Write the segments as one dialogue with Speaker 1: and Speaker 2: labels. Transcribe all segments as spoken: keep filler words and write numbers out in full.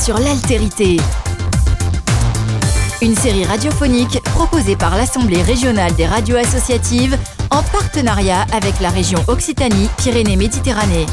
Speaker 1: sur l'altérité. Une série radiophonique proposée par l'Assemblée régionale des radios associatives en partenariat avec la région Occitanie-Pyrénées-Méditerranée.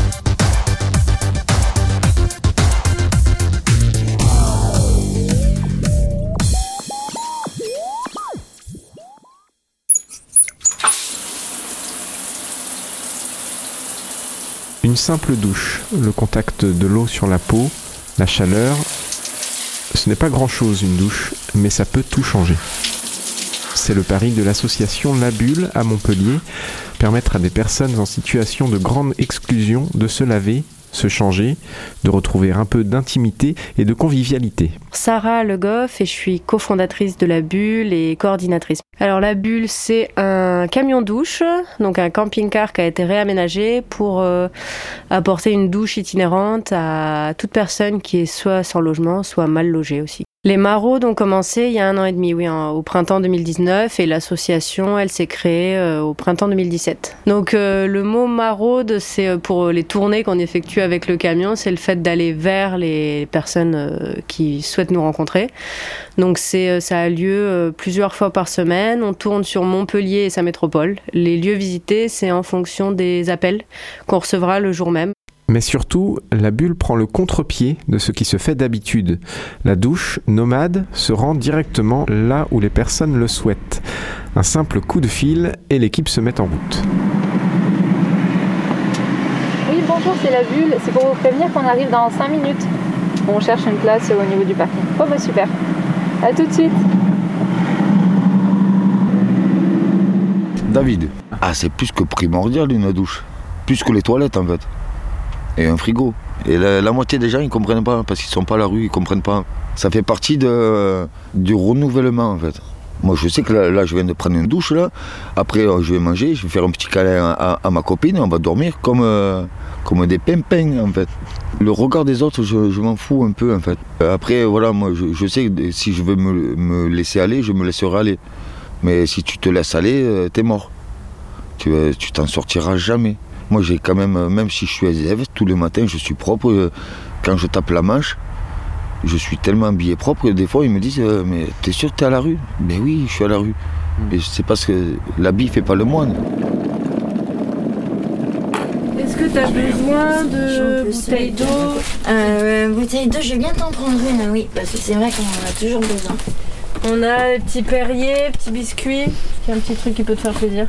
Speaker 2: Une simple douche, le contact de l'eau sur la peau, la chaleur, ce n'est pas grand-chose une douche, mais ça peut tout changer. C'est le pari de l'association La Bulle à Montpellier, permettre à des personnes en situation de grande exclusion de se laver, se changer, de retrouver un peu d'intimité et de convivialité.
Speaker 3: Sarah Le Goff et je suis cofondatrice de La Bulle et coordinatrice. Alors La Bulle, c'est un camion douche, donc un camping-car qui a été réaménagé pour euh, apporter une douche itinérante à toute personne qui est soit sans logement, soit mal logée aussi. Les maraudes ont commencé il y a un an et demi, oui, en, au printemps deux mille dix-neuf, et l'association, elle s'est créée euh, au printemps deux mille dix-sept. Donc euh, le mot maraude, c'est pour les tournées qu'on effectue avec le camion, c'est le fait d'aller vers les personnes euh, qui souhaitent nous rencontrer. Donc c'est, ça a lieu euh, plusieurs fois par semaine. On tourne sur Montpellier et sa métropole. Les lieux visités, c'est en fonction des appels qu'on recevra le jour même.
Speaker 2: Mais surtout, La Bulle prend le contre-pied de ce qui se fait d'habitude. La douche nomade se rend directement là où les personnes le souhaitent. Un simple coup de fil et l'équipe se met en route.
Speaker 4: Oui, bonjour, c'est La Bulle. C'est pour vous prévenir qu'on arrive dans cinq minutes. On cherche une place au niveau du parking. Oh bah super. À tout de suite.
Speaker 5: David. Ah, c'est plus que primordial une douche. Plus que les toilettes en fait. Et un frigo. Et la, la moitié des gens, ils ne comprennent pas, parce qu'ils ne sont pas à la rue, ils ne comprennent pas. Ça fait partie de, du renouvellement, en fait. Moi, je sais que là, là, je viens de prendre une douche, là. Après, je vais manger, je vais faire un petit câlin à, à, à ma copine, on va dormir comme, euh, comme des pimpins, en fait. Le regard des autres, je, je m'en fous un peu, en fait. Après, voilà, moi, je, je sais que si je veux me, me laisser aller, je me laisserai aller. Mais si tu te laisses aller, t'es mort. Tu, tu t'en sortiras jamais. Moi, j'ai quand même, même si je suis S D F, tous les matins, je suis propre. Quand je tape la manche, je suis tellement habillé propre. Des fois, ils me disent « Mais t'es sûr que t'es à la rue ?» Mais oui, je suis à la rue. Et c'est parce que l'habit fait pas le moine.
Speaker 3: Est-ce que t'as besoin de bouteilles d'eau
Speaker 6: euh, Bouteille d'eau, je vais bien t'en prendre une, oui. Parce que c'est vrai qu'on en a toujours besoin.
Speaker 3: On a des petits Perrier, petits biscuits. Est-ce qu'il y a un petit truc qui peut te faire plaisir?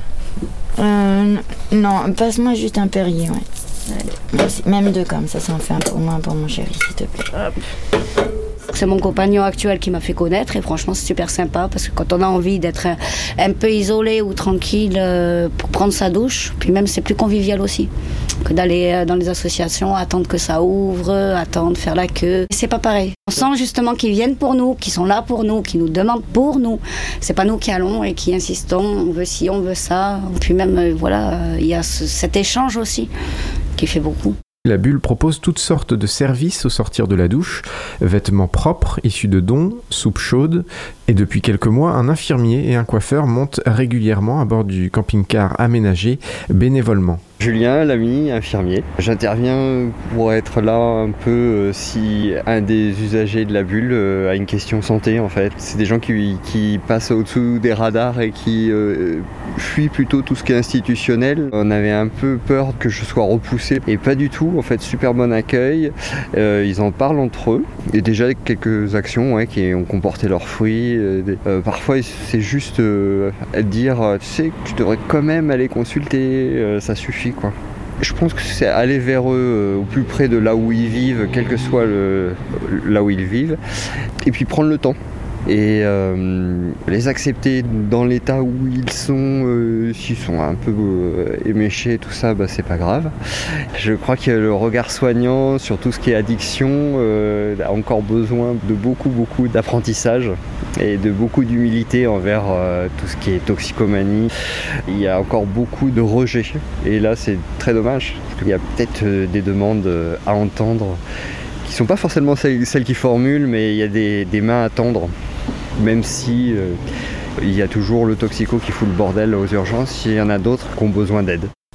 Speaker 6: Euh, non, passe-moi juste un Perrier, ouais. Allez. Merci. Même deux comme ça, ça en fait un peu moins pour mon chéri, s'il te plaît. Hop.
Speaker 7: C'est mon compagnon actuel qui m'a fait connaître et franchement c'est super sympa parce que quand on a envie d'être un, un peu isolé ou tranquille euh, pour prendre sa douche, puis même c'est plus convivial aussi que d'aller euh, dans les associations, attendre que ça ouvre, attendre, faire la queue. C'est pas pareil. On sent justement qu'ils viennent pour nous, qu'ils sont là pour nous, qu'ils nous demandent pour nous. C'est pas nous qui allons et qui insistons, on veut ci, on veut ça. Puis même, euh, voilà, il euh, y a ce, cet échange aussi qui fait beaucoup.
Speaker 2: La Bulle propose toutes sortes de services au sortir de la douche, vêtements propres issus de dons, soupe chaude, et depuis quelques mois, un infirmier et un coiffeur montent régulièrement à bord du camping-car aménagé bénévolement.
Speaker 8: Julien, l'ami infirmier. J'interviens pour être là un peu euh, si un des usagers de la Bulle euh, a une question santé en fait. C'est des gens qui, qui passent au-dessous des radars et qui euh, fuient plutôt tout ce qui est institutionnel. On avait un peu peur que je sois repoussé et pas du tout. En fait, super bon accueil. Euh, ils en parlent entre eux et déjà quelques actions ouais, qui ont comporté leurs fruits. Euh, des, euh, parfois, c'est juste euh, dire tu sais, tu devrais quand même aller consulter, euh, ça suffit. Quoi. Je pense que c'est aller vers eux euh, au plus près de là où ils vivent, quel que soit le, là où ils vivent, et puis prendre le temps et euh, les accepter dans l'état où ils sont, euh, s'ils sont un peu euh, éméchés, tout ça, bah, c'est pas grave. Je crois que le regard soignant sur tout ce qui est addiction euh, a encore besoin de beaucoup, beaucoup d'apprentissage et de beaucoup d'humilité envers euh, tout ce qui est toxicomanie. Il y a encore beaucoup de rejet et là c'est très dommage parce qu'il y a peut-être euh, des demandes euh, à entendre qui ne sont pas forcément celles, celles qui formulent, mais il y a des, des mains à tendre. Même si euh, il y a toujours le toxico qui fout le bordel aux urgences, il y en a d'autres qui ont besoin d'aide.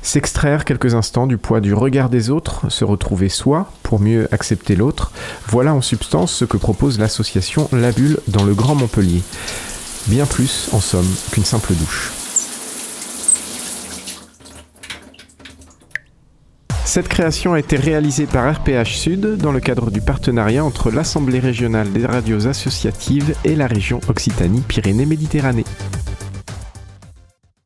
Speaker 2: S'extraire quelques instants du poids du regard des autres, se retrouver soi pour mieux accepter l'autre, voilà en substance ce que propose l'association La Bulle dans le Grand Montpellier. Bien plus, en somme, qu'une simple douche. Cette création a été réalisée par R P H Sud dans le cadre du partenariat entre l'Assemblée régionale des radios associatives et la région Occitanie-Pyrénées-Méditerranée.